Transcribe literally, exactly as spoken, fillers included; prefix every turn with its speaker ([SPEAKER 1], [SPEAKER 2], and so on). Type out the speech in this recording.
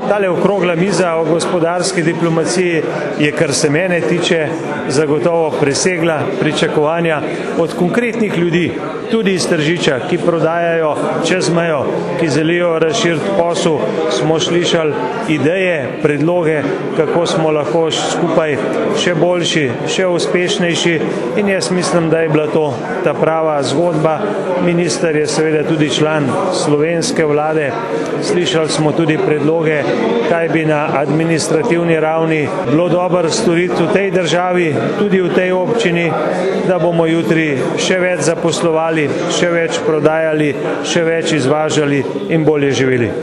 [SPEAKER 1] Tale okrogla miza o gospodarski diplomaciji je, kar se mene tiče, zagotovo presegla pričakovanja od konkretnih ljudi, tudi iz Tržiča, ki prodajajo čez mejo, ki želijo razširiti posel. Smo slišali ideje, predloge, kako smo lahko skupaj še boljši, še uspešnejši, in jaz mislim, da je bila to ta prava zgodba. Minister je seveda tudi član slovenske vlade. Slišali smo tudi predloge, kaj bi na administrativni ravni bilo dobro storiti v tej državi, tudi v tej občini, da bomo jutri še več zaposlovali, še več prodajali, še več izvažali in bolje živeli.